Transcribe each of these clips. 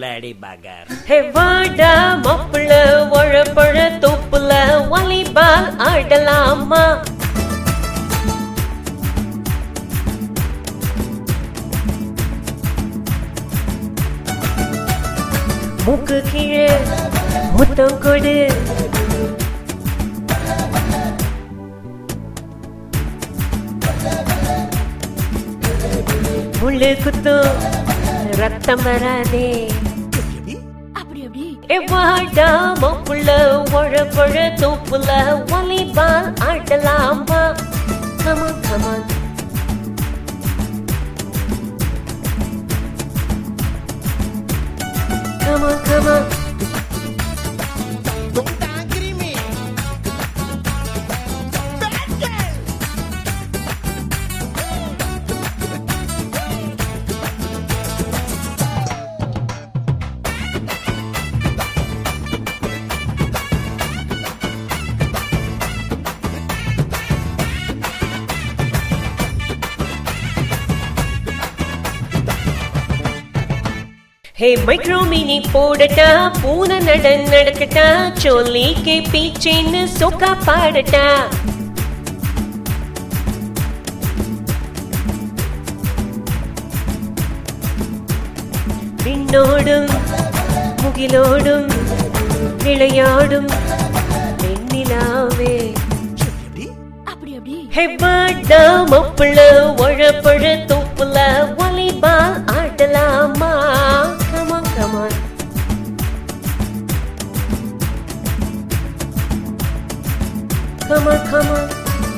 bloody bugger. Hey வாடா மாப்பிள்ள வாழைப்பழ தோப்புல வாலிபால் ஆடலாமா? மூக்கு கீழே முத்தம் கொடு, முள்ளு குத்தும் ரத்தம் வராதே. வாடா மாப்பிள்ள வாழைப்பழ தோப்புல வாலிபால் ஆடலாமா? Come on, come on. Come on, come on. Don't agree me. Bad girl. Hey micro mini போடட்டா, பூனை நடக்கட்டா, சொல்லிக்கே பீச்சேன்னு சொக்கா பாடட்டா. விண்ணோடும் முகிலோடும் விளையாடும் வெண்ணிலாவே. Hey வாடா மாப்பிள்ள வாழைப்பழ தோப்புல வாலிபால் ஆடலாமா? Come on, come on. Come on, come on.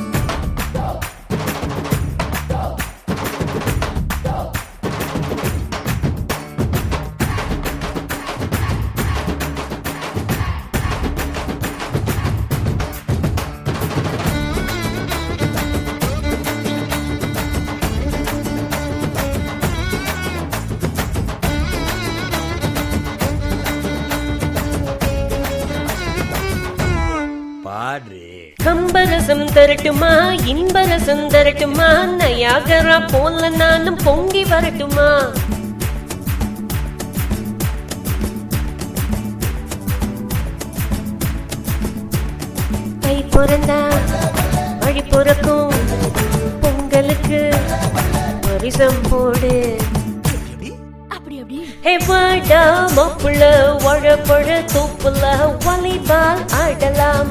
கம்பரசம் தரட்டுமா, இன்பரசம் தரட்டுமா, நயாகரா போல நானும் பொங்கி வரட்டுமா? கை பிறந்தா வழி பிறக்கும், பொங்கலுக்கு பரிசம் போடு. வாடா மாப்பிள்ள வாழைப்பழ தோப்புல வாலிபால் ஆடலாம்.